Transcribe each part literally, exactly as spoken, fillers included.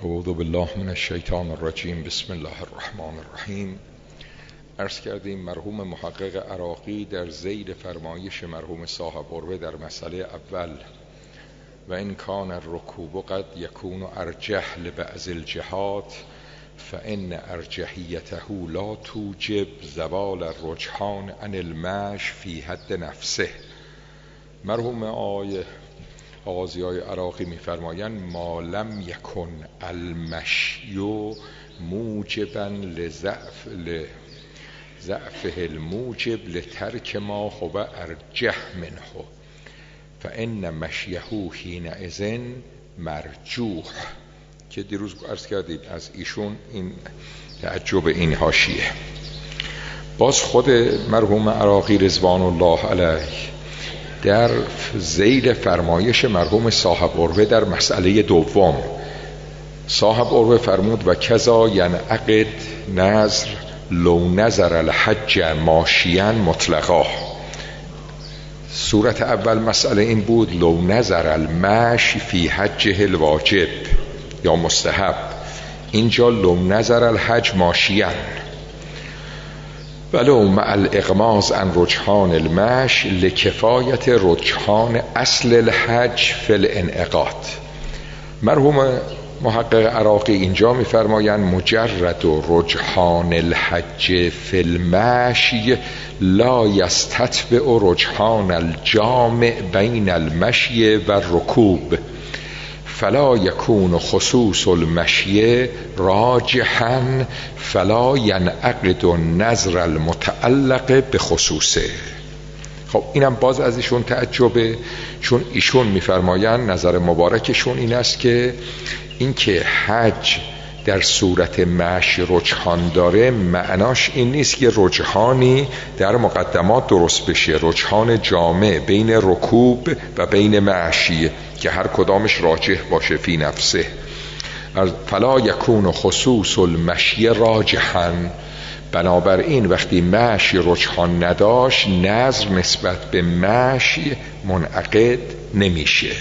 اعوذ بالله من الشیطان الرجیم. بسم الله الرحمن الرحیم. عرض کردیم مرحوم محقق عراقی در ذیل فرمایش مرحوم صاحب قربه در مسئله اول و این کان الرکوب قد یکون ارجح لبعض الجهات فان ارجحیته لا توجب زوال الرجحان عن المشی فی حد نفسه. مرحوم آقای آغازیای عراقی می‌فرمایند ما لم یکن المشی موجبا لضعف لضعفه الموجب لترک ما هو ارجح منه فان مشیه حینئذ مرجوح، که دیروز عرض کردید از ایشون این تعجب این حاشیه. باز خود مرحوم عراقی رضوان الله علیه در ذیل فرمایش مرحوم صاحب قربه در مسئله دوم صاحب قربه فرمود و کذا ینعقد نظر لو نظر الحج ماشیاً مطلقا. صورت اول مسئله این بود لو نظر المشی فی حجه الواجب یا مستحب، اینجا لو نظر الحج ماشیاً ولو مع الاغماض عن رجحان المشی لکفایت رجحان اصل الحج فی الانعقاد. مرحوم محقق عراقی اینجا می‌فرمایند مجرد رجحان الحج فی المشی لا یستتبع رجحان الجامع بین المشی و الرکوب فلا یکون خصوص المشی راجحا فلا ینعقد النظر المتعلق بخصوصه. خب اینم باز از ایشون تعجبه، چون ایشون میفرمایند نظر مبارکشون این است که اینکه حج در صورت مشی رجحان داره معناش این نیست که رجحانی در مقدمات درست بشه، رجحان جامع بین رکوب و بین مشی که هر کدامش راجح باشه فی نفسه. فلا یکون خصوص المشی راجحا، بنابراین وقتی مشی رجحان نداشت نظر نسبت به مشی منعقد نمیشه.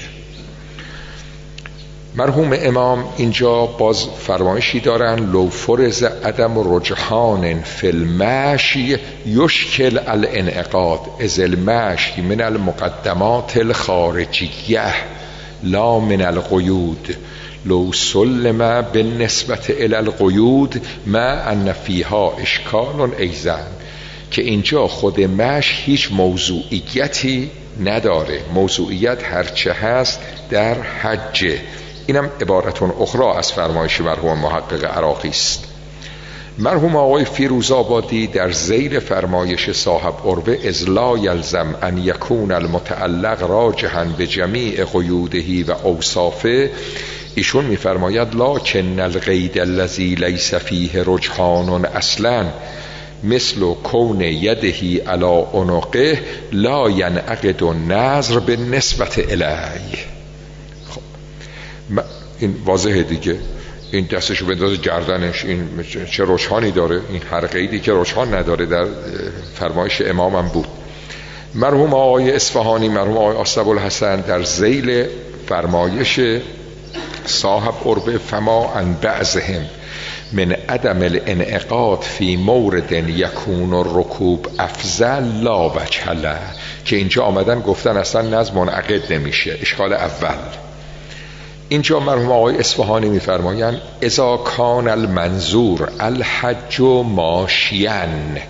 مرحوم امام اینجا باز فرمایشی دارن لو فرض عدم رجحان فی المشی یشکل الانعقاد اذ المشی من المقدمات الخارجیه لا من القیود لو سلم بالنسبت الی القیود ما ان فیها اشکال ایزن، که اینجا خود مشی هیچ موضوعیتی نداره، موضوعیت هرچه هست در حج. اینم عبارتون اخرى از فرمایش مرحوم محقق عراقی است. مرحوم آقای فیروزآبادی در ذیل فرمایش صاحب قربه اذ لا یلزم ان یکون المتعلق راجحا به جمیع قیوده و اوصافه، ایشون میفرماید لکن القید الذی لیس فیه رجحان اصلا مثل کون یدهی علی عنقه لا ینعقد النظر بالنسبت الیه. خب این واضحه دیگه، این دستشو بندازه گردنش، این چه رجحانی داره؟ این هر قیدی که رجحان نداره در فرمایش امامم بود. مرحوم آقای اصفهانی مرحوم آقای اسدالحسن در ذیل فرمایش صاحب قربه فما عن بعضهم من عدم الانعقاد فی مورد یکون الرکوب افضل لا وجه له، که اینجا آمدن گفتن اصلا نظر منعقد نمیشه. اشکال اول اینجا مرحوم آقای اصفهانی میفرمایند اذا کان المنظور الحج ماشیاً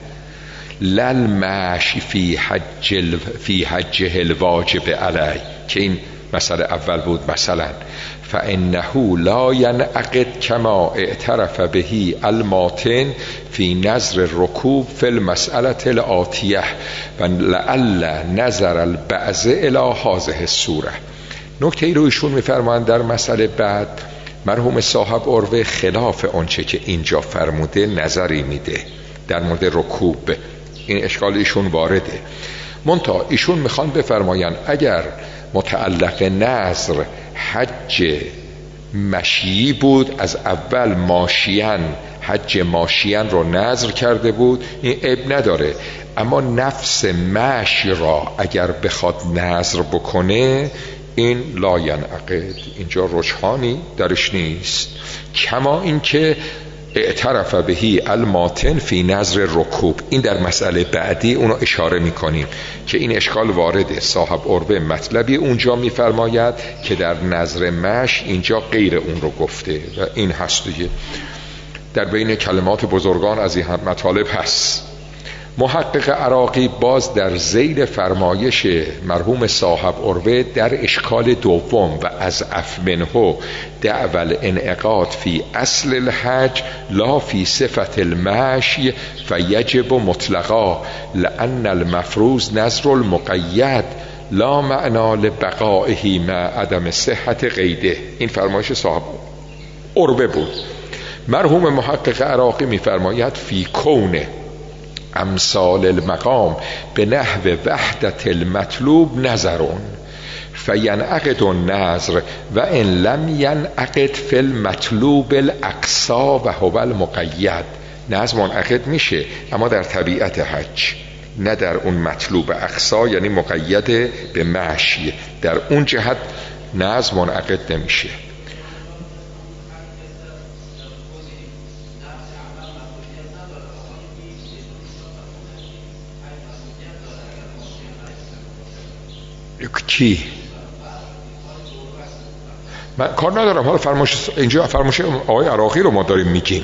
للمشی فی حج ال... فی حجه الواجب علی، که این مسئله اول بود مثلا، فانه لا ینعقد کما اعترف بهی الماتن فی نظر الرکوب فی المسئله الآتیه و لعل نظر البعض الی هذه الصوره. نکته ای رو ایشون میفرمایند در مسئله بعد مرحوم صاحب قربه خلاف آنچه که اینجا فرموده نظری میده در مورد رکوب. این اشکال ایشون وارده، منتها ایشون میخوان بفرمایند اگر متعلق نظر حج مشیی بود از اول ماشیان حج ماشیان رو نظر کرده بود این عیب نداره، اما نفس مشی را اگر بخواد نظر بکنه این لا ینعقد، اینجا رجحانی درش نیست. کما اینکه اعترف بهی الماتن فی نظر رکوب، این در مسئله بعدی اونو اشاره میکنیم که این اشکال وارده. صاحب عروه مطلبی اونجا میفرماید که در نظر مش اینجا غیر اون رو گفته و این هست دیگه. در بین کلمات بزرگان از این مطالب هست. محقق عراقی باز در ذیل فرمایش مرحوم صاحب عروه در اشکال دوم و از افمنه دعوى الانعقاد فی اصل الحج لا فی صفت المشی فیجب مطلقا لأن المفروض نظر المقید لا معنا لبقائه مع عدم صحت قیده. این فرمایش صاحب عروه بود. مرحوم محقق عراقی میفرماید فی کونه امثال المقام به نحو وحدت المطلوب نظرون فینعقد النظر و ان لم ینعقد فی المطلوب الاقصا و هو المقید. نظر منعقد میشه اما در طبیعت حج، نه در اون مطلوب اقصا یعنی مقید به مشی، در اون جهت نظر منعقد نمیشه. کی؟ من کار ندارم، حالا فرمایش اینجا فرمایش آقای عراقی رو ما داریم میگیم.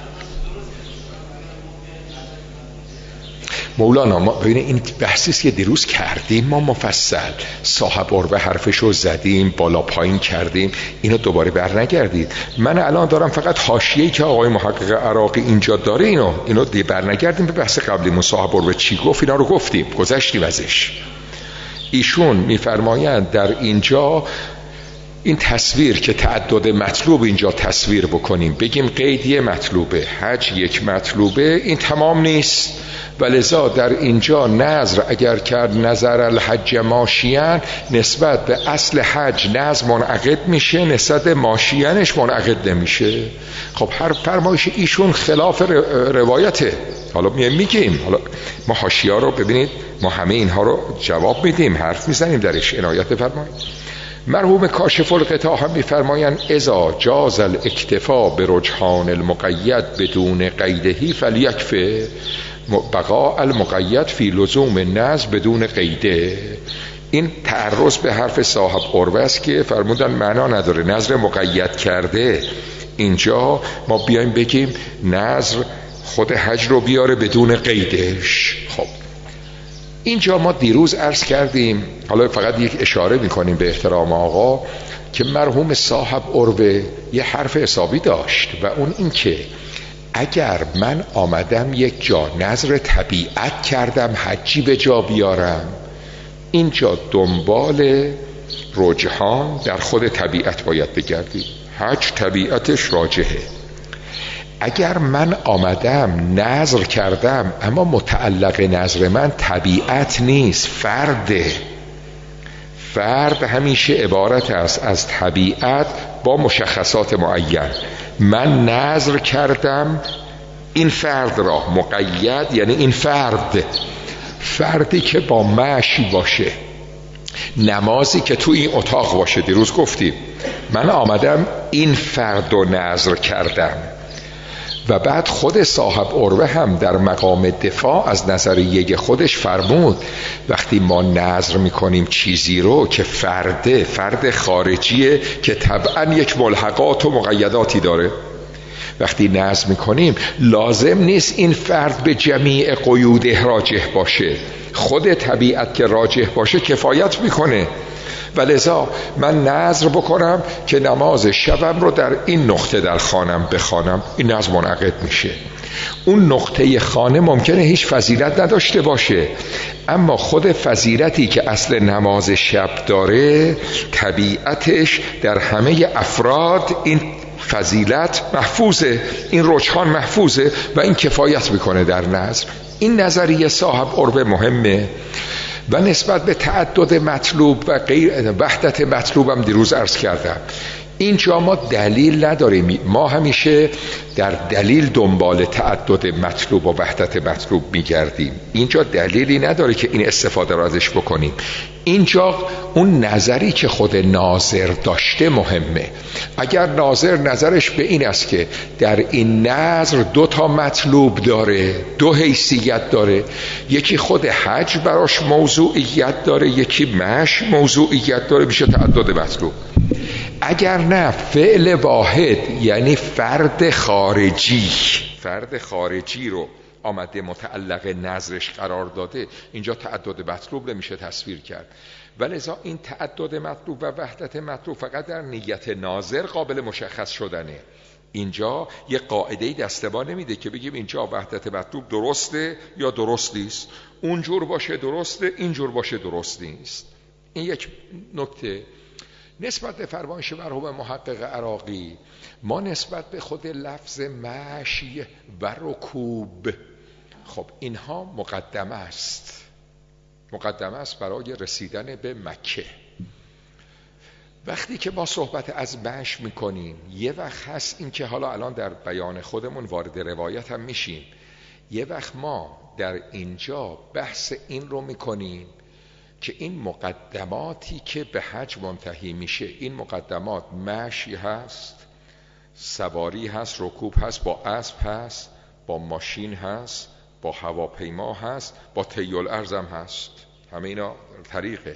مولانا ما ببینید این بحثیست که دیروز کردیم ما مفصل، صاحب عروه حرفشو زدیم، بالا پایین کردیم، اینو دوباره بر نگردید. من الان دارم فقط حاشیه‌ای که آقای محقق عراقی اینجا داره اینو اینو دی بر نگردیم. به بحث قبلیمون صاحب عروه چی گفت اینا رو گفتیم، گذشتیم ازش. ایشون میفرمایند در اینجا این تصویر که تعدد مطلوب اینجا تصویر بکنیم، بگیم قیدی مطلوبه، حج یک مطلوبه، این تمام نیست. ولذا در اینجا نظر اگر کرد نظر الحج ماشیان، نسبت به اصل حج نظر منعقد میشه، نسبت ماشیانش منعقد نمیشه. خب هر فرمایش ایشون خلاف روایته. حالا میگیم، حالا ما حاشیه رو ببینید، ما همه اینها رو جواب میدیم، حرف میزنیم درش، عنایت فرمایید. مرحوم کاشف الغطا هم میفرمایند اذا جاز الاکتفا به رجحان المقید بدون قیدهی فلیکفه بقاء المقید فی لزوم نظر بدون قیده. این تعرض به حرف صاحب عروه است که فرمودن معنا نداره نظر مقید کرده. اینجا ما بیایم بگیم نظر خود حج رو بیاره بدون قیدش. خب اینجا ما دیروز عرض کردیم، حالا فقط یک اشاره میکنیم به احترام آقا، که مرحوم صاحب عروه یه حرف حسابی داشت و اون این که اگر من آمدم یک جا نظر طبیعت کردم حجی به جا بیارم، اینجا دنبال رجحان در خود طبیعت باید بگردیم. حج طبیعتش راجحه. اگر من آمدم نظر کردم اما متعلق نظر من طبیعت نیست، فرده، فرد همیشه عبارت است از طبیعت با مشخصات معین. من نظر کردم این فرد را، مقید یعنی این فرد، فردی که با مشی باشه، نمازی که تو این اتاق باشه. دیروز گفتیم من آمدم این فرد رو نظر کردم. و بعد خود صاحب عروه هم در مقام دفاع از نظریه خودش فرمود وقتی ما نظر میکنیم چیزی رو که فرده، فرد خارجیه که طبعا یک ملحقات و مقیداتی داره، وقتی نظر میکنیم لازم نیست این فرد به جمیع قیوده راجح باشه، خود طبیعت که راجح باشه کفایت میکنه. ولذا من نظر بکنم که نماز شبم رو در این نقطه در خانم بخوانم، این نظر منعقد میشه. اون نقطه خانه ممکنه هیچ فضیلت نداشته باشه، اما خود فضیلتی که اصل نماز شب داره طبیعتش در همه افراد این فضیلت محفوظه، این رجحان محفوظه و این کفایت میکنه در نظر. این نظریه صاحب عروه مهمه. و نسبت به تعدد مطلوب و غیر وحدت مطلوبم دیروز عرض کردم، اینجا ما دلیل نداریم. ما همیشه در دلیل دنبال تعدد مطلوب و وحدت مطلوب میگردیم. اینجا دلیلی نداره که این استفاده را ازش بکنیم. اینجا اون نظری که خود ناظر داشته مهمه. اگر ناظر نظرش به این است که در این نظر دو تا مطلوب داره، دو حیثیت داره، یکی خود حج براش موضوعیت داره، یکی مشی موضوعیت داره، میشه تعدد مطلوب. اگر نه فعل واحد یعنی فرد خارجی فرد خارجی رو آمده متعلق نظرش قرار داده، اینجا تعدد مطلوب نمیشه تصویر کرد. ولذا این تعدد مطلوب و وحدت مطلوب فقط در نیت ناظر قابل مشخص شدنه. اینجا یه قاعده‌ای دست ما نمیده که بگیم اینجا وحدت مطلوب درسته یا درست نیست، اونجور باشه درسته، اینجور باشه درست نیست. این یک نکته. نسبت به فرمایش مرحوم محقق عراقی، ما نسبت به خود لفظ مشی و رکوب، خب اینها مقدمه است مقدمه است برای رسیدن به مکه. وقتی که ما صحبت از مشی میکنیم، یه وقت هست این که حالا الان در بیان خودمون وارد روایت هم میشیم، یه وقت ما در اینجا بحث این رو میکنیم که این مقدماتی که به حج منتهی میشه، این مقدمات مشی هست، سواری هست، رکوب هست، با اسب هست، با ماشین هست، با هواپیما هست، با طی الارض هم هست. همه اینا طریقه.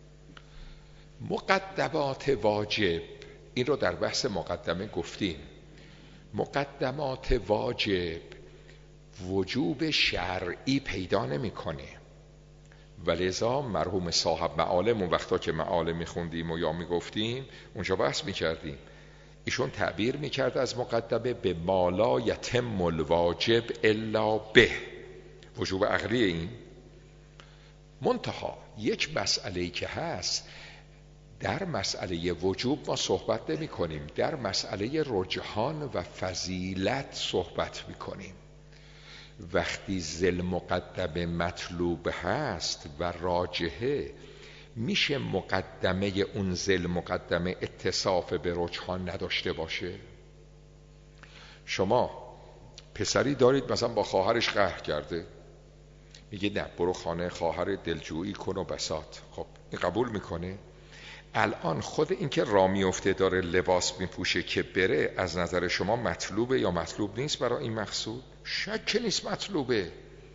مقدمات واجب، این رو در بحث مقدمه گفتیم. مقدمات واجب وجوب شرعی پیدا نمیکنه. ولذا مرحوم صاحب معالم، اون وقتا که معالم میخوندیم و یا میگفتیم اونجا بحث میکردیم، ایشون تعبیر میکرد از مقدمه به ما لا یتم الواجب الا به، وجوب عقلی. این منتها یک مسئله‌ای که هست، در مسئله وجوب ما صحبت نمی کنیم، در مسئله رجحان و فضیلت صحبت می کنیم. وقتی ذل مقدمه مطلوب هست و راجحه، میشه مقدمه اون ذل مقدمه اتصاف به رجحان نداشته باشه؟ شما پسری دارید مثلا با خواهرش قهر کرده، میگه نه برو خانه خواهر دلجویی کن و بساط. خب این قبول میکنه؟ الان خود این که را میفته داره لباس میپوشه که بره، از نظر شما مطلوبه یا مطلوب نیست برای این مقصود؟ شک نیست مطلوبه.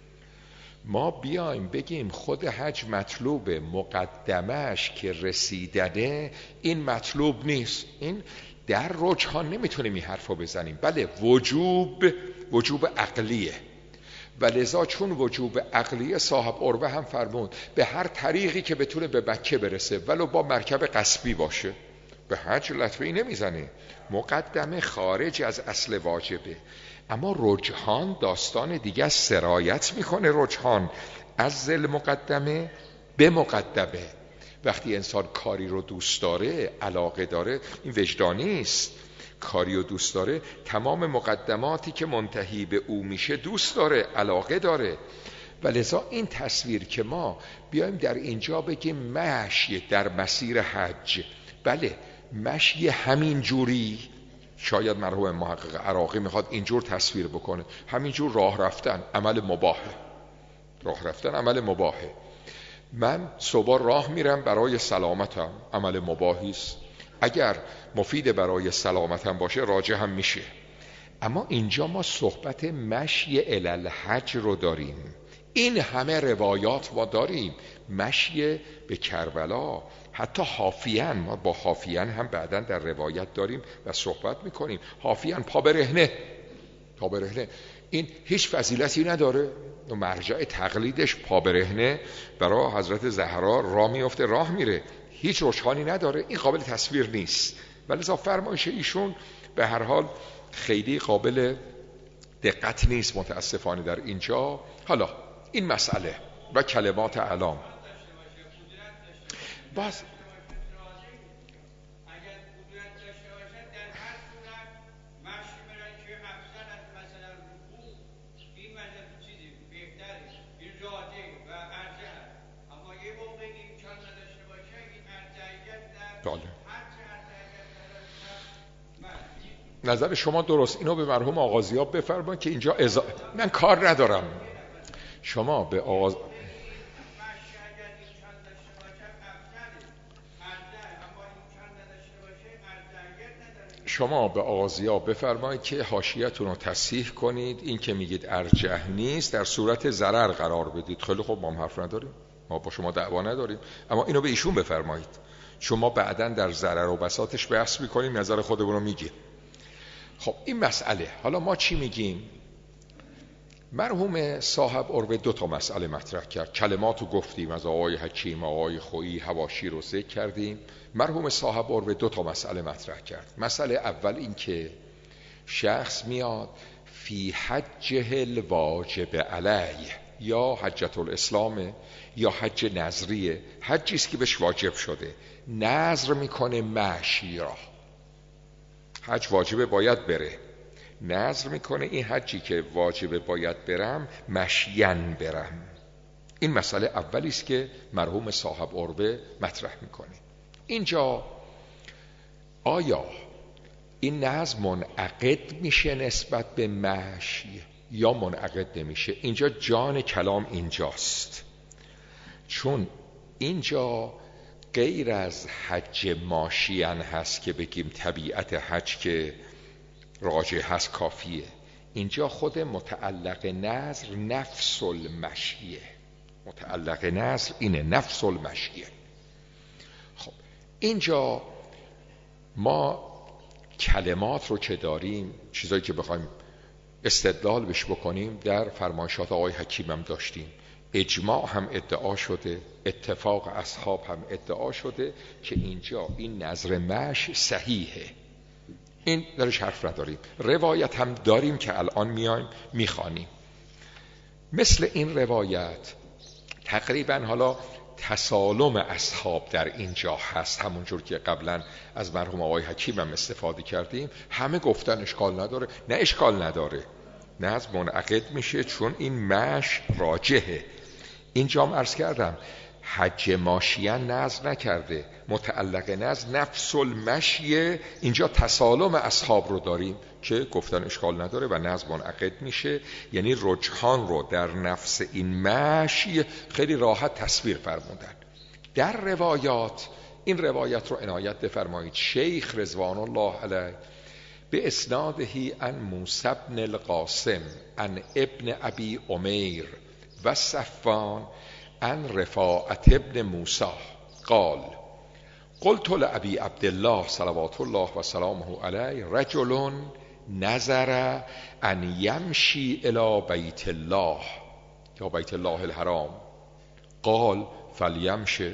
ما بیایم بگیم خود حج مطلوبه، مقدمش که رسیدنه این مطلوب نیست، این در رجحان نمیتونیم این حرفو بزنیم. بله وجوب وجوب عقلیه، ولذا چون وجوب عقلیه صاحب عروه هم فرمود به هر طریقی که بتونه به مکه برسه ولو با مرکب غصبی باشه، به حج لطمه‌ای نمیزنه. مقدمه خارج از اصل واجبه. اما رجحان داستان دیگه، سرایت میکنه رجحان از ذل مقدمه به مقدمه. وقتی انسان کاری رو دوست داره، علاقه داره، این وجدانی است، کاری رو دوست داره، تمام مقدماتی که منتهی به او میشه دوست داره، علاقه داره. ولذا این تصویر که ما بیایم در اینجا بگیم مشی در مسیر حج، بله مشی همین جوری، شاید مرحوم محقق عراقی میخواد اینجور تصویر بکنه، همینجور راه رفتن عمل مباهه، راه رفتن عمل مباهه. من صبح راه میرم برای سلامتم، عمل مباهی است. اگر مفید برای سلامتم باشه راجع هم میشه. اما اینجا ما صحبت مشی الالحج رو داریم. این همه روایات ما داریم، مشی به کربلا، حتی حافیان، ما با حافیان هم بعداً در روایت داریم و صحبت میکنیم. حافیان پا برهنه، پا برهنه این هیچ فضیلتی نداره، مرجع تقلیدش پا برهنه برای حضرت زهرا راه میفته، راه میره، هیچ رجحانی نداره، این قابل تصویر نیست. ولی فرمایش ایشون به هر حال خیلی قابل دقت نیست متاسفانه در اینجا. حالا این مسئله و کلمات اعلام باز نظر شما درست، اینو به مرحوم آغازیاب بفرمایید که اینجا ازا... من کار ندارم. شما به آغاز شما به آغازیاب بفرمایید که حاشیه‌تون رو تصحیح کنید. این که میگید ارجح نیست در صورت ضرر قرار بدید. خیلی خوب، ما هم حرف نداریم، ما با شما دعوا نداریم، اما اینو به ایشون بفرمایید. شما بعداً در ضرر و بساطش بحث میکنیم، نظر خودمون رو میگیم. خب این مسئله، حالا ما چی میگیم؟ مرحوم صاحب عروه دو تا مسئله مطرح کرد. کلماتو گفتیم، از آقای حکیم، آقای خویی، حواشی رو ذکر کردیم. مرحوم صاحب عروه دو تا مسئله مطرح کرد. مسئله اول این که شخص میاد فی حجه الواجب علیه، یا حجت الاسلام یا حج نظریه، حجی است که بهش واجب شده، نظر میکنه مشی را، حج واجبه باید بره، نظر میکنه این حجی که واجبه باید برم مشین برم. این مسئله اولی است که مرحوم صاحب عروه مطرح میکنه. اینجا آیا این نظر منعقد میشه نسبت به مشی یا منعقد نمیشه؟ اینجا جان کلام اینجاست، چون اینجا غیر از حج ماشیان هست که بگیم طبیعت حج که راجع هست کافیه. اینجا خود متعلق نظر نفس المشیه، متعلق نظر اینه، نفس المشیه. خب اینجا ما کلمات رو که داریم، چیزایی که بخوایم استدلال بش بکنیم، در فرمایشات آقای حکیم هم داشتیم. اجماع هم ادعا شده، اتفاق اصحاب هم ادعا شده که اینجا این نظر مش صحیحه، این درش حرف نداریم. روایت هم داریم که الان میایم میخوانیم. مثل این روایت تقریبا حالا تسالم اصحاب در اینجا هست، همونجور که قبلا از مرحوم آقای حکیم هم استفاده کردیم. همه گفتن اشکال نداره، نه اشکال نداره، نظر منعقد میشه چون این مش راجحه. اینجا هم عرض کردم حج ماشیان نظر نکرده، متعلق نظر نفس المشیه. اینجا تسالم اصحاب رو داریم که گفتن اشکال نداره و نظر منعقد میشه، یعنی رجحان رو در نفس این مشی خیلی راحت تصویر فرمودن. در روایات، این روایت رو عنایت بفرمایید، شیخ رضوان الله علیه به اسنادهی عن موسی بن القاسم عن ابن ابی امیر و صفوان عن رفاعت ابن موسی قال قلت لأبی عبدالله صلوات الله و سلامه علیه رجل نظر ان یمشی الی بیت الله یا بیت الله الحرام قال فلیمشه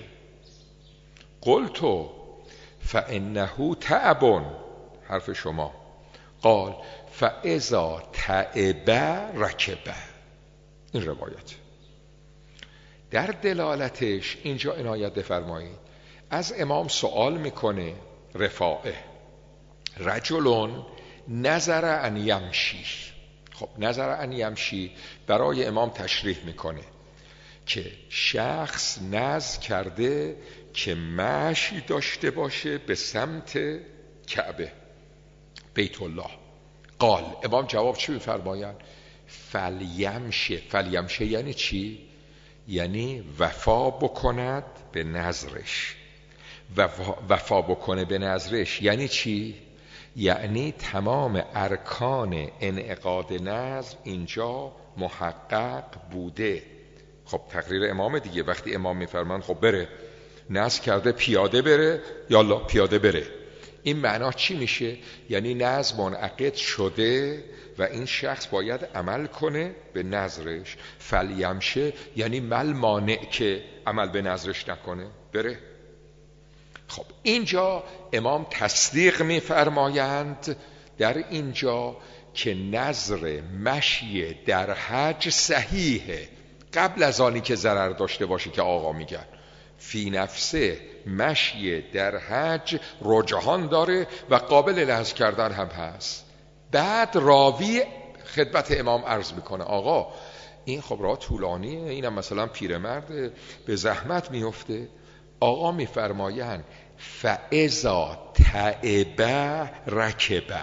قلت فانه تعب، حرف شما، قال فاذا تعب رکب. این روایت در دلالتش اینجا عنایت بفرمایید. از امام سوال میکنه رفاعه، رجلون نظر ان یمشی. خب نظر ان یمشی برای امام تشریح میکنه که شخص نظر کرده که مشی داشته باشه به سمت کعبه، بیت الله. قال امام جواب چی میفرمایند؟ فلیمشه. فلیمشه یعنی چی؟ یعنی وفا بکند به نظرش. وفا بکنه به نظرش یعنی چی؟ یعنی تمام ارکان انعقاد نظر اینجا محقق بوده. خب تقریر امام دیگه، وقتی امام میفرمان خب بره، نظر کرده پیاده بره، یالا پیاده بره. این معنا چی میشه؟ یعنی نظر منعقد شده و این شخص باید عمل کنه به نظرش. فلیمشه یعنی مل مانع که عمل به نظرش نکنه، بره. خب اینجا امام تصدیق میفرمایند در اینجا که نظر مشی در حج صحیحه، قبل از آنی که ضرر داشته باشه که آقا میگن فی نفسه مشی در حج رجحان داره و قابل لحظ کردن هم هست. بعد راوی خدمت امام عرض میکنه آقا این خب راه طولانیه، اینم مثلا پیرمرد به زحمت میفته. آقا میفرمایند فاذا تعب رکب،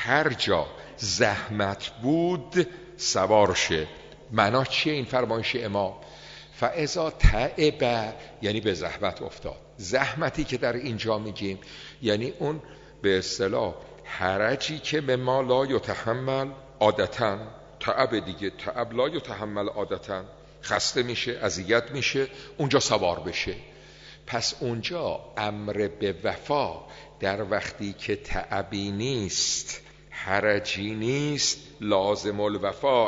هر جا زحمت بود سوار شه. معنا چیه این فرمایش امام؟ فاذا تعب یعنی به زحمت افتاد. زحمتی که در اینجا میگیم یعنی اون به اصطلاح حرجی که به ما لا یتحمل عادتاً، تعب دیگه، تعب لا یتحمل عادتاً، خسته میشه، اذیت میشه، اونجا سوار بشه. پس اونجا امر به وفا در وقتی که تعبی نیست، حرجی نیست، لازم الوفاه.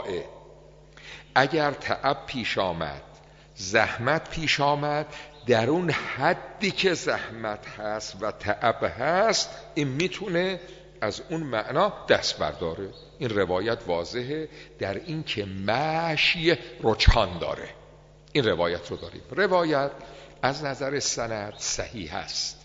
اگر تعب پیش آمد، زحمت پیش آمد، در اون حدی که زحمت هست و تعب هست، این میتونه از اون معنا دست برداره. این روایت واضحه در این که مشی رجحان داره. این روایت رو داریم. روایت از نظر سند صحیح است،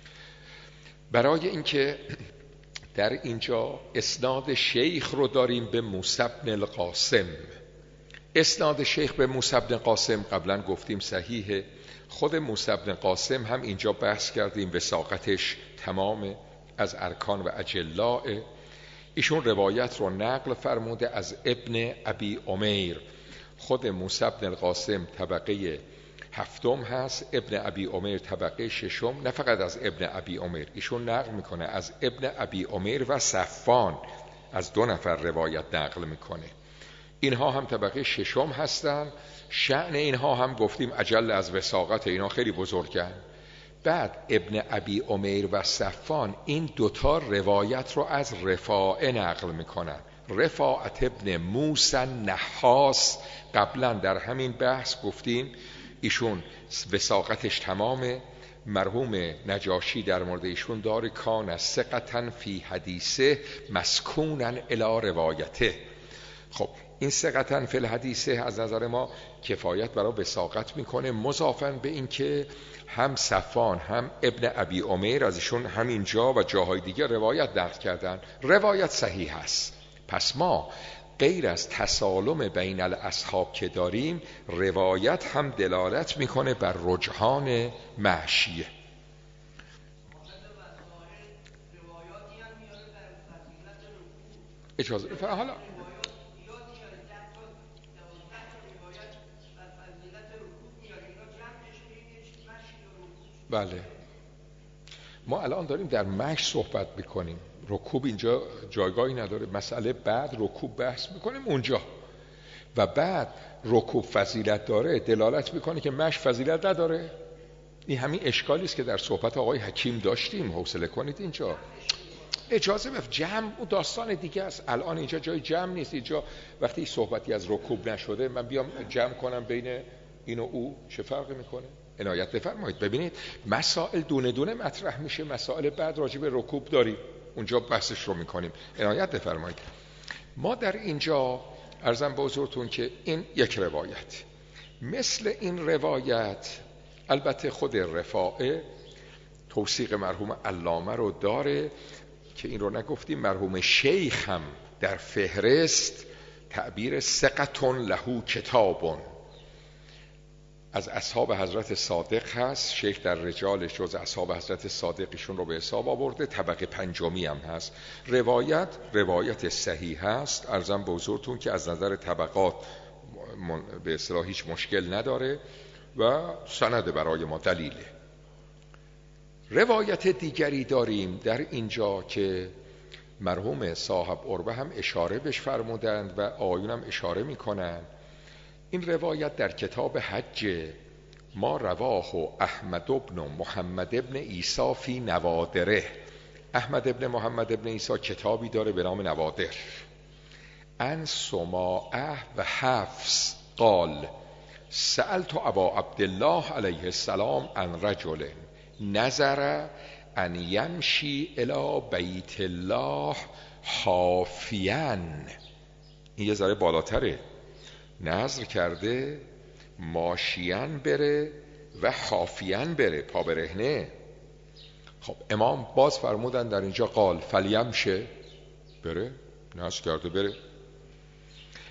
برای اینکه در اینجا اسناد شیخ رو داریم به موسی بن القاسم. اسناد شیخ به موسی بن قاسم قبلا گفتیم صحیحه. خود موسی بن قاسم هم اینجا بحث کردیم وثاقتش تمام از ارکان و اجلاء. ایشون روایت رو نقل فرموده از ابن ابی عمیر. خود موسی بن القاسم طبقه هفتم هست، ابن ابی عمیر طبقه ششم. نه فقط از ابن ابی عمیر، ایشون نقل میکنه از ابن ابی عمیر و صفان، از دو نفر روایت نقل میکنه. اینها هم طبقه ششم هستن. شأن اینها هم گفتیم اجل از وثاقت، اینا خیلی بزرگن. بعد ابن ابی عمیر و صفان این دوتا روایت رو از رفاعه نقل میکنن. رفاعت ابن موسی نحاس قبلا در همین بحث گفتیم ایشون وثاقتش تمامه. مرحوم نجاشی در مورد ایشون داره کان ثقةً فی حدیثه مسکوناً الی روایته. خب این ثقةً فی الحدیثه از نظر ما کفایت برای وثاقت میکنه، مضافاً به این که هم صفان هم ابن ابی عمیر از ایشون همینجا و جاهای دیگه روایت نقل کردن. روایت صحیح است. پس ما غیر از تسالم بین الاصحاب که داریم، روایت هم دلالت میکنه بر رجحان مشیه. اجازه بفرمایید. حالا بله ما الان داریم در مشی صحبت میکنیم، رکوب اینجا جایگاهی نداره. مسئله بعد رکوب بحث میکنیم اونجا، و بعد رکوب فضیلت داره، دلالت میکنه که مشی فضیلت نداره. این همین اشکالی است که در صحبت آقای حکیم داشتیم. حوصله کنید اینجا اجازه بف جمع و داستان دیگه است. الان اینجا جای جمع نیست. اینجا وقتی صحبتی از رکوب نشده من بیام جمع کنم بین این و او، چه فرقی میکنه؟ عنایت بفرمایید. ببینید مسائل دونه دونه مطرح میشه. مسائل بعد راجع به رکوب داریم، اونجا بحثش رو میکنیم. عنایت بفرمایید. ما در اینجا عرضم به حضورتون که این یک روایت مثل این روایت، البته خود رفاعه توثیق مرحوم علامه رو داره که این رو نگفتیم. مرحوم شیخ هم در فهرست تعبیر ثقةٌ له کتابٌ از اصحاب حضرت صادق هست. شیخ در رجالش جز اصحاب حضرت صادقشون رو به حساب آورده. طبقه پنجمی هم هست. روایت روایت صحیح هست. عرضم به حضورتون که از نظر طبقات به اصطلاح هیچ مشکل نداره و سند برای ما دلیله. روایت دیگری داریم در اینجا که مرحوم صاحب عربه هم اشاره بهش فرمودند و آیون هم اشاره میکنند. این روایت در کتاب حج ما رواه احمد بن محمد بن عیسی فی نوادره. احمد بن محمد بن عیسی کتابی داره به نام نوادر. ان سماعه و حفص قال سألت ابا عبدالله علیه السلام عن رجل نظر ان یمشی الی بیت الله حافیاً. این یه ذره بالاتره. نظر کرده ماشیان بره و حافیان بره، پا برهنه. خب امام باز فرمودن در اینجا قال فلیمشه، بره، نظر کرده بره.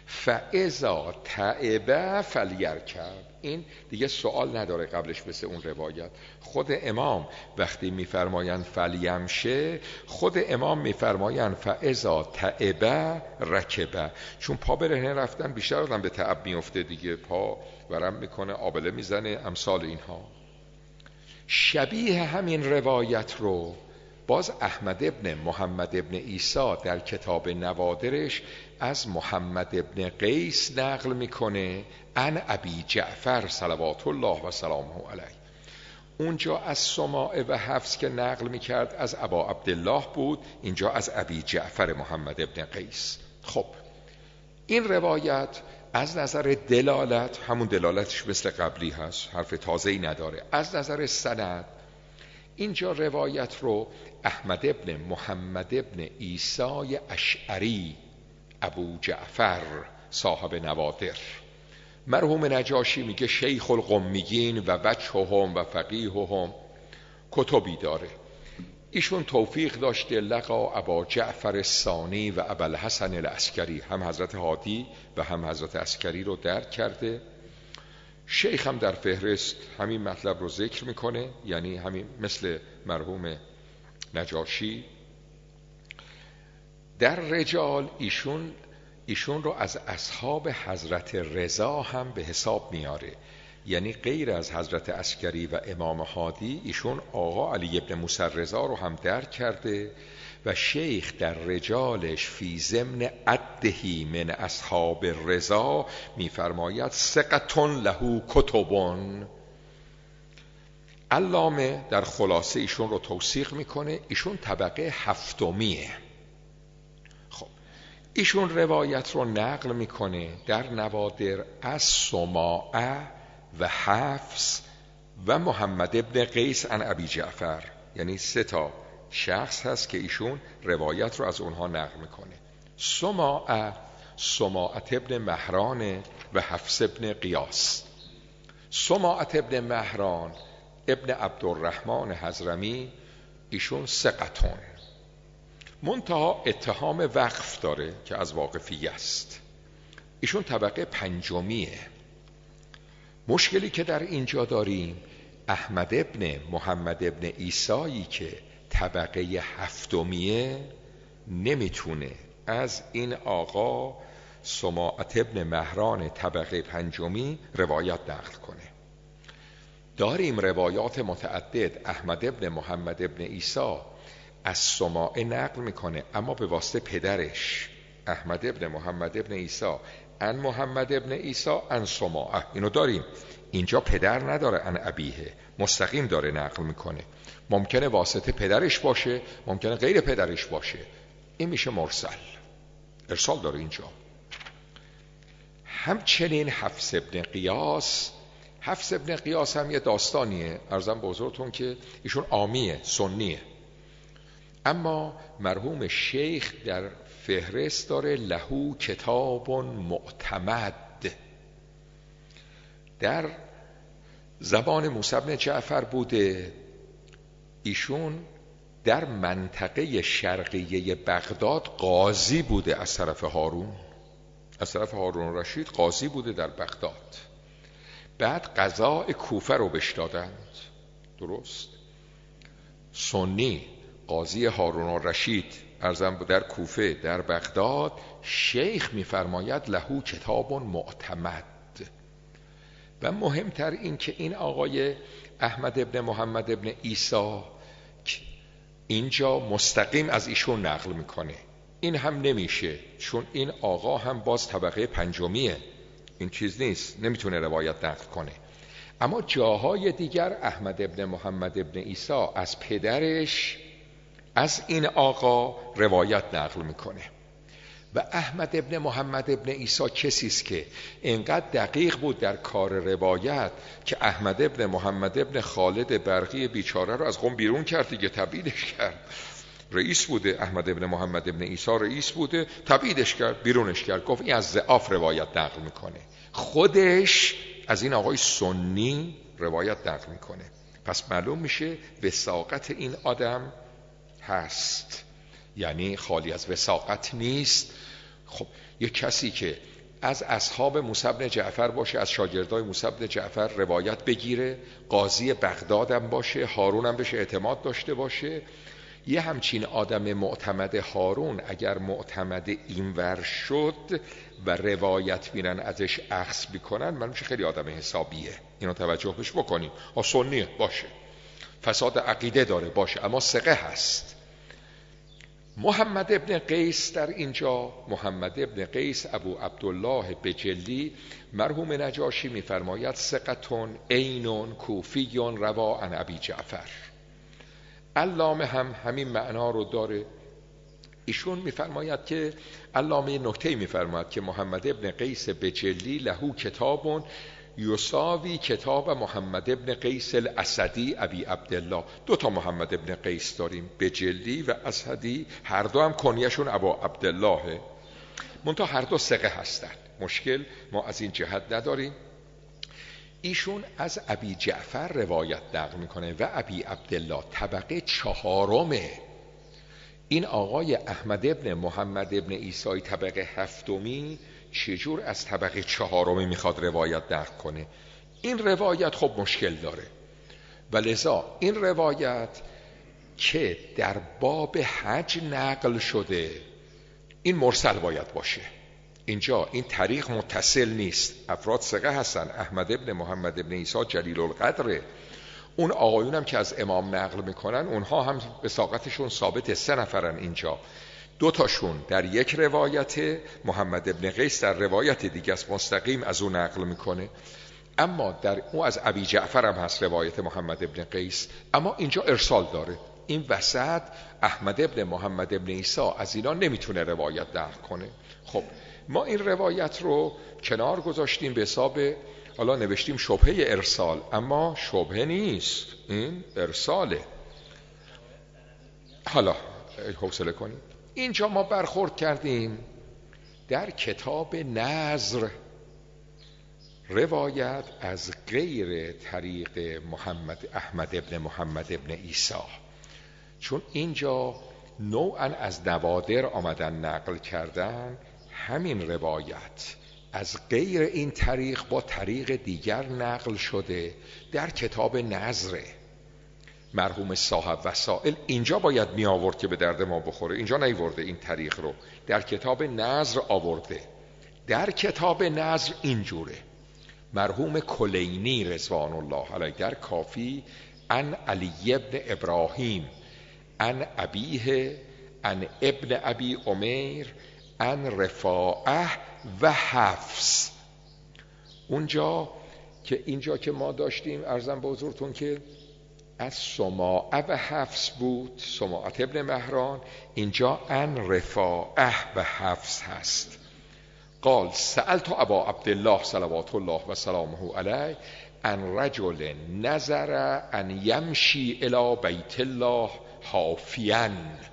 فاذا تعب فلیرکب. این دیگه سوال نداره قبلش مثل اون روایت. خود امام وقتی میفرمایند فلیمشه، خود امام میفرمایند فاذا تعب رکب، چون پا برهنه رفتن بیشتر آدم به تعب میفته دیگه، پا ورم میکنه، آبله میزنه، امثال اینها. شبیه همین روایت رو باز احمد ابن محمد ابن عیسی در کتاب نوادرش از محمد ابن قیس نقل میکنه عن ابی جعفر صلوات الله و سلامه علیه. اونجا از سماع و حفص که نقل میکرد از ابا عبدالله بود، اینجا از ابی جعفر محمد ابن قیس. خب این روایت از نظر دلالت همون دلالتش مثل قبلی هست، حرف تازه‌ای نداره. از نظر سند اینجا روایت رو احمد ابن محمد ابن عیسی اشعری ابو جعفر صاحب نوادر، مرحوم نجاشی میگه شیخ القمیین و وجههم و فقیههم، کتبی داره. ایشون توفیق داشته لقا ابا جعفر الثانی و ابا الحسن العسکری، هم حضرت هادی و هم حضرت عسکری رو درک کرده. شیخ هم در فهرست همین مطلب رو ذکر میکنه، یعنی همین مثل مرحوم نجاشی. در رجال ایشون ایشون رو از اصحاب حضرت رضا هم به حساب میاره، یعنی غیر از حضرت عسکری و امام هادی ایشون آقا علی ابن موسی رضا رو هم درک کرده و شیخ در رجالش فی ضمن عدهی من اصحاب رضا میفرماید ثقتون له کتبون. علامه در خلاصه ایشون رو توثیق میکنه، ایشون طبقه هفتمیه. خب ایشون روایت رو نقل میکنه در نوادر از سماعه و حفص و محمد ابن قیس عن ابی جعفر، یعنی سه تا شخص هست که ایشون روایت رو از اونها نقل میکنه. سماعه سماعت ابن مهران و حفص ابن قیاس. سماعت ابن مهران ابن عبدالرحمن حضرمی، ایشون ثقتون، منتها اتهام وقف داره که از واقفی است. ایشون طبقه پنجمیه. مشکلی که در اینجا داریم احمد ابن محمد ابن عیسی که طبقه هفتمیه نمیتونه از این آقا سماعت ابن مهران طبقه پنجمی روایت نقل کنه. داریم روایات متعدد احمد ابن محمد ابن عیسی از سماعه نقل میکنه، اما به واسطه پدرش احمد ابن محمد ابن عیسی ان محمد ابن عیسی ان سماعه. اینو داریم. اینجا پدر نداره، ان ابیه، مستقیم داره نقل میکنه. ممکنه واسطه پدرش باشه، ممکنه غیر پدرش باشه، این میشه مرسل، ارسال داره اینجا. همچنین حفص ابن قیاس، حفص ابن قیاس هم یه داستانیه، عرضم به حضورتون که ایشون عامیه، سنیه، اما مرحوم شیخ در فهرست داره لهو کتاب معتمد. در زبان موسی بن جعفر بوده. ایشون در منطقه شرقیه بغداد قاضی بوده از طرف هارون، از طرف هارون رشید قاضی بوده در بغداد. بعد قضاء کوفه رو بهش دادند. درست؟ سنی، قاضی هارون رشید ارزم در کوفه در بغداد. شیخ میفرماید لهو کتاب معتمد. و مهمتر این که این آقای احمد ابن محمد ابن عیسی اینجا مستقیم از ایشون نقل میکنه، این هم نمیشه، چون این آقا هم باز طبقه پنجمیه، این چیز نیست، نمیتونه روایت نقل کنه. اما جاهای دیگر احمد ابن محمد ابن عیسی از پدرش از این آقا روایت نقل میکنه. و احمد ابن محمد ابن عیسی کسی است که اینقدر دقیق بود در کار روایت که احمد ابن محمد ابن خالد برقی بیچاره رو از قم بیرون کرد دیگه، تبعیدش کرد. رئیس بوده احمد ابن محمد ابن عیسی، رئیس بوده، تبعیدش کرد، بیرونش کرد، گفت این از ضعاف روایت نقل میکنه. خودش از این آقای سنی روایت نقل میکنه. پس معلوم میشه وثاقت این آدم هست، یعنی خالی از وثاقت نیست. خب یک کسی که از اصحاب موسی بن جعفر باشه، از شاگردای موسی بن جعفر روایت بگیره، قاضی بغداد هم باشه، هارون هم بهش اعتماد داشته باشه. یه همچین آدم معتمد هارون اگر معتمد اینور شد و روایت میرن ازش اخذ میکنن، من میشه خیلی آدم حسابیه، اینو توجه بش بکنیم. ها سنیه باشه، فساد عقیده داره باشه، اما ثقه هست. محمد ابن قیس در اینجا، محمد ابن قیس ابو عبدالله بجلی مرحوم نجاشی میفرماید ثقتون عینون کوفیون روا عن ابی جعفر. علامه هم همین معنا رو داره. ایشون میفرماید که علامه نکته میفرماید که محمد ابن قیس بجلی لهو کتابون یساوی کتاب محمد ابن قیس الاسدی ابی عبدالله. دو تا محمد ابن قیس داریم، بجلی و اسدی، هر دو هم کنیشون ابو عبدالله، منتها هر دو ثقه هستن، مشکل ما از این جهت نداریم. ایشون از ابی جعفر روایت نقل میکنه و ابی عبدالله طبقه چهارمه. این آقای احمد ابن محمد ابن عیسی طبقه هفتمی چجور از طبقه چهارمی میخواد روایت نقل کنه؟ این روایت خب مشکل داره و لذا این روایت که در باب حج نقل شده این مرسل باید باشه. اینجا این طریق متصل نیست، افراد ثقه هستن، احمد ابن محمد ابن عیسی جلیل القدره، اون آقایون هم که از امام نقل میکنن اونها هم وثاقتشون ثابت، سه نفرن اینجا، دو تاشون در یک روایت، محمد ابن قیس در روایت دیگه است مستقیم از اون نقل میکنه، اما در اون از ابی جعفر هم هست روایت محمد ابن قیس، اما اینجا ارسال داره. این وسط احمد ابن محمد ابن عیسی از اینا نمیتونه روایت نقل کنه. خب ما این روایت رو کنار گذاشتیم به حساب، حالا نوشتیم شبهه ارسال، اما شبهه نیست، این ارساله. حالا حوصله کنیم. اینجا ما برخورد کردیم در کتاب نظر روایت از غیر طریق محمد احمد ابن محمد ابن عیسی، چون اینجا نوعا از نوادر آمدن نقل کردن، همین روایت از غیر این طریق با طریق دیگر نقل شده در کتاب نظر مرحوم صاحب وسائل. اینجا باید می آورد که به درد ما بخوره، اینجا نیورده، این طریق رو در کتاب نظر آورده. در کتاب نظر اینجوره، مرحوم کلینی رضوان الله علیه در کافی ان علی ابن ابراهیم ان ابیه ان ابن ابی عمیر ان رفاعه و حفص. اونجا که اینجا که ما داشتیم عرضم به حضورتون که از سماعه و حفص بود، سماعه ابن مهران، اینجا ان رفاعه و حفص هست. قال سألت ابا عبدالله صلوات الله و سلامه علیه ان رجل نظر ان یمشی الی بیت الله حافیاً،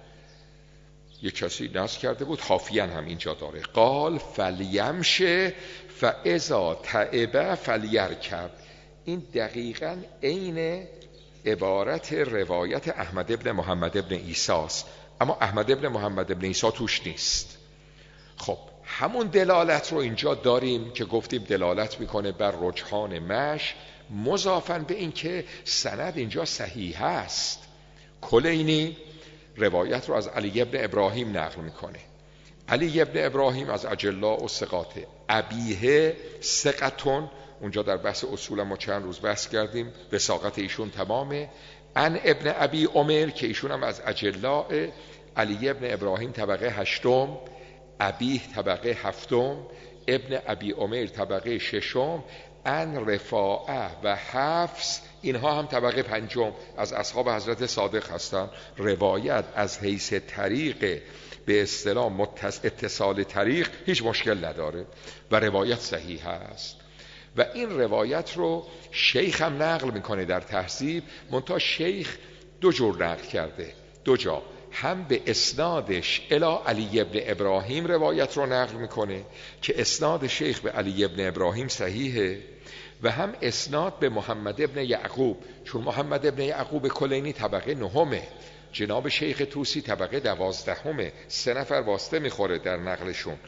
یک کسی نظر کرده بود حافیاً هم اینجا داره. قال فلیمشه فاذا تعب فلیرکب. این دقیقاً عین عبارت روایت احمد ابن محمد ابن عیسی است، اما احمد ابن محمد ابن عیسی توش نیست. خب همون دلالت رو اینجا داریم که گفتیم دلالت میکنه بر رجحان مش، مضافاً به این که سند اینجا صحیح است. کلینی روایت رو از علی ابن ابراهیم نقل میکنه، علی ابن ابراهیم از اجلاء و ثقات، ابیه ثقتون، اونجا در بحث اصول ما چند روز بحث کردیم وثاقت ایشون تمامه. ان ابن ابی عمر که ایشون هم از اجلاء، علی ابن ابراهیم طبقه هشتم، ابیه طبقه هفتم، ابن ابی عمر طبقه ششم، ان رفاعه و حفص اینها هم طبقه پنجم از اصحاب حضرت صادق هستند. روایت از حیث طریق به اصطلاح اتصال طریق هیچ مشکل نداره و روایت صحیح است و این روایت رو شیخ هم نقل میکنه در تهذیب، منتها شیخ دو جور نقل کرده، دو جا، هم به اسنادش الی علی ابن ابراهیم روایت رو نقل میکنه که اسناد شیخ به علی ابن ابراهیم صحیحه، و هم اسناد به محمد ابن یعقوب، چون محمد ابن یعقوب کلینی طبقه نهمه، جناب شیخ توسی طبقه دوازدهمه، سه نفر واسطه میخوره در نقلشون.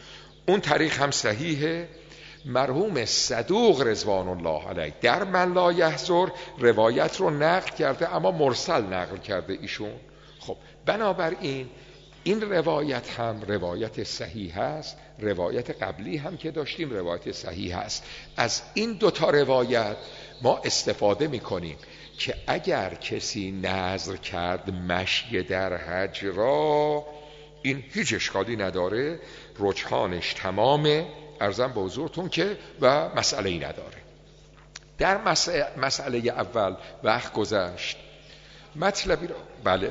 اون طریق هم صحیحه. مرحوم صدوق رضوان الله علیه در من لا یحضر روایت رو نقل کرده، اما مرسل نقل کرده ایشون. خب بنابراین این روایت هم روایت صحیح هست، روایت قبلی هم که داشتیم روایت صحیح هست. از این دوتا روایت ما استفاده میکنیم که اگر کسی نذر کرد مشی در حج را، این هیچ اشکالی نداره، رجحانش تمامه، عرضم به حضورتون که و مسئله ای نداره. در مسئله, مسئله اول وقت گذشت، مطلبی را بله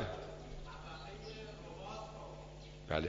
بله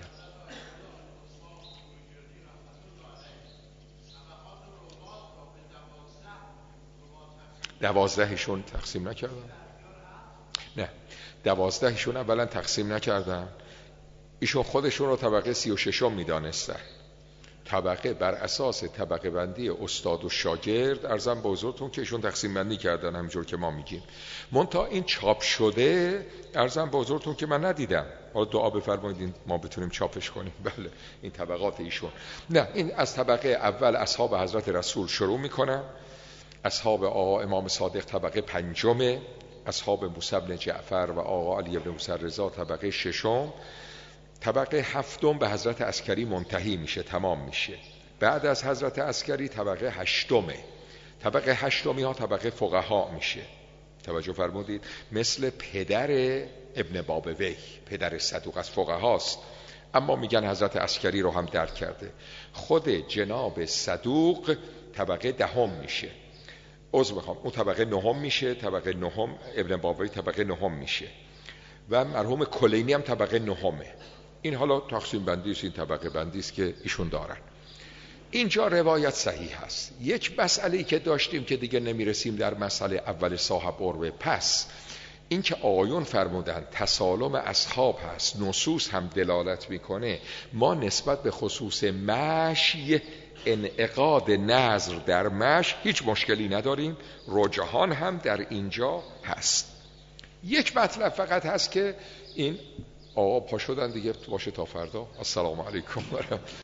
دوازدهشون تقسیم نکردن. نه دوازدهشون اولا تقسیم نکردن، ایشون خودشون رو طبقه سی و ششم میدانستن، طبقه بر اساس طبقه بندی استاد و شاگرد، عرضم به حضورتون که ایشون تقسیم بندی کردن همینجور که ما میگیم. منتها این چاپ شده، عرضم به حضورتون که من ندیدم، حالا دعا بفرمایید ما بتونیم چاپش کنیم. بله این طبقات ایشون. نه این از طبقه اول اصحاب حضرت رسول شروع میکنم، اصحاب آقا امام صادق طبقه پنجمه، اصحاب موسی بن جعفر و آقا علی بن موسی رضا طبقه ششم، طبقه هفتم به حضرت عسکری منتهی میشه، تمام میشه. بعد از حضرت عسکری طبقه هشتمه، طبقه هشتمی ها طبقه فقها میشه. توجه فرمودید؟ مثل پدر ابن بابوی، پدر صدوق از فقهاست، اما میگن حضرت عسکری رو هم درک کرده. خود جناب صدوق طبقه دهم میشه، عذر میخوام، اون طبقه نهم میشه، طبقه نهم ابن بابوی طبقه نهم میشه و مرحوم کلینی هم طبقه نهمه. این حالا تقسیم بندی است، این طبقه بندی است که ایشون دارن. اینجا روایت صحیح هست. یک مسئله‌ای که داشتیم که دیگه نمیرسیم در مسئله اول صاحب عروه، پس این که آقایون فرمودن تسالم اصحاب هست، نصوص هم دلالت میکنه، ما نسبت به خصوص مشی انعقاد نظر در مشی هیچ مشکلی نداریم، رجحان هم در اینجا هست. یک مطلب فقط هست که این آقا پا شدن دیگه، باشه تا فردا. السلام علیکم.